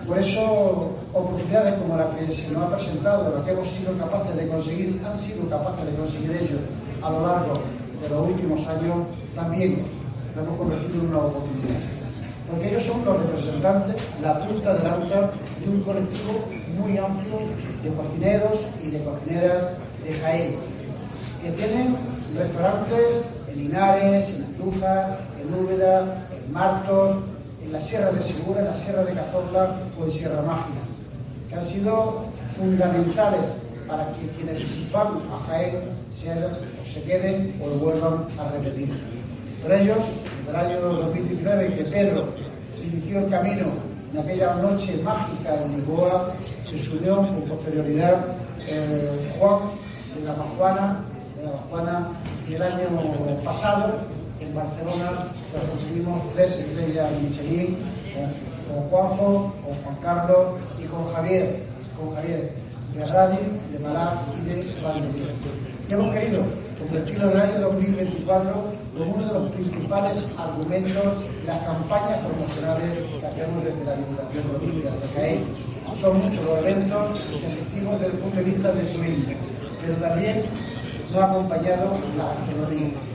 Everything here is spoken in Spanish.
Por eso, oportunidades como la que se nos ha presentado, lo que hemos sido capaces de conseguir, han sido capaces de conseguir ellos a lo largo de los últimos años, también lo hemos convertido en una oportunidad. Porque ellos son los representantes, la punta de lanza de un colectivo muy amplio de cocineros y de cocineras de Jaén, que tienen restaurantes en Linares, en Andújar, en Úbeda, en Martos, en la Sierra de Segura, en la Sierra de Cazorla o en Sierra Mágina, que han sido fundamentales para que quienes van a Jaén se queden o vuelvan a repetir. Por ellos, desde el año 2019, que Pedro inició el camino en aquella noche mágica en Lisboa, se subió con posterioridad Juan de la Majuana, y el año pasado en Barcelona pues, conseguimos 3 estrellas Michelin con Juanjo, con Juan Carlos y con Javier de Radi, de Malá y de Valdemir. Y hemos querido convertirlo en el año 2024 como uno de los principales argumentos de las campañas promocionales que hacemos desde la Diputación Provincial de Jaén. Son muchos los eventos que asistimos desde el punto de vista del turismo, pero también nos ha acompañado la gastronomía.